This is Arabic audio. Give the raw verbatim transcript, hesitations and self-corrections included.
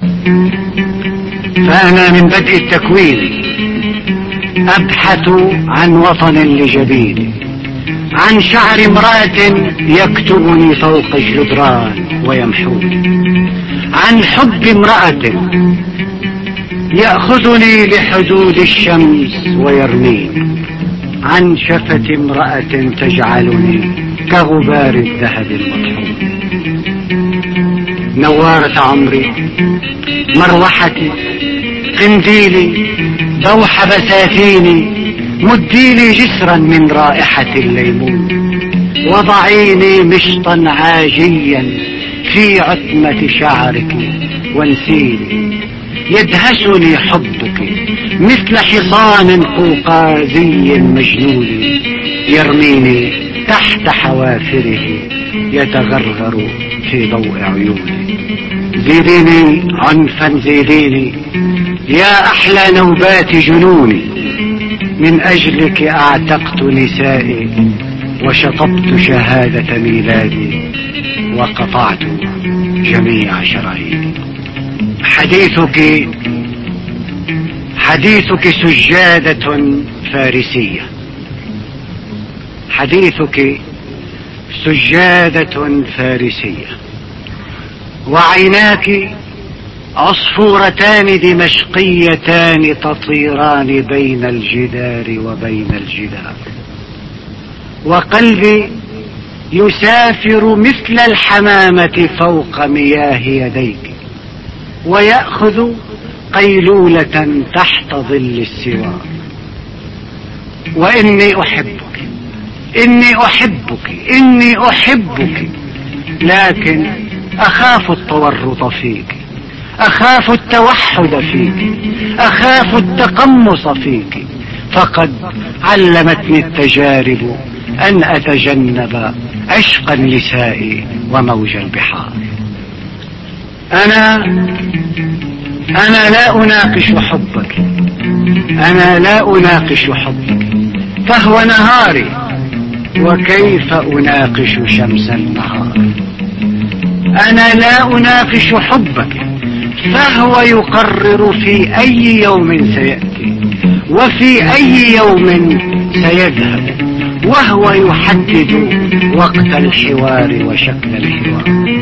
فأنا من بدء التكوين أبحث عن وطن لجبيني، عن شعر امرأة يكتبني فوق الجدران ويمحوني، عن حب امرأة يأخذني لحدود الشمس ويرميني، عن شفة امرأة تجعلني كغبار الذهب المطحون. نوارة عمري، مروحتي، قنديلي، دوح بساتيني، مديلي جسرا من رائحة الليمون، وضعيني مشطا عاجيا في عتمة شعرك وانسيني. يدهشني حبك مثل حصان قوقازي مجنون، يرميني تحت حوافره يتغرغر في ضوء عيوني. زيديني عنفا زيديني يا أحلى نوبات جنوني، من أجلك أعتقت نسائي وشطبت شهادة ميلادي وقطعت جميع شراييني. حديثك حديثك سجادة فارسية، حديثك سجادة فارسية، وعيناك عصفورتان دمشقيتان تطيران بين الجدار وبين الجدار، وقلبي يسافر مثل الحمامة فوق مياه يديك، ويأخذ قيلولة تحت ظل السوار. وإني أحبك، إني أحبك، إني أحبك، لكن أخاف التورط فيك، أخاف التوحد فيك، أخاف التقمص فيك، فقد علمتني التجارب أن أتجنب عشق النساء وموج البحار. أنا أنا لا أناقش حبك، أنا لا أناقش حبك، فهو نهاري، وكيف أناقش شمس النهار؟ أنا لا أناقش حبك، فهو يقرر في أي يوم سيأتي وفي أي يوم سيذهب، وهو يحدد وقت الحوار وشكل الحوار.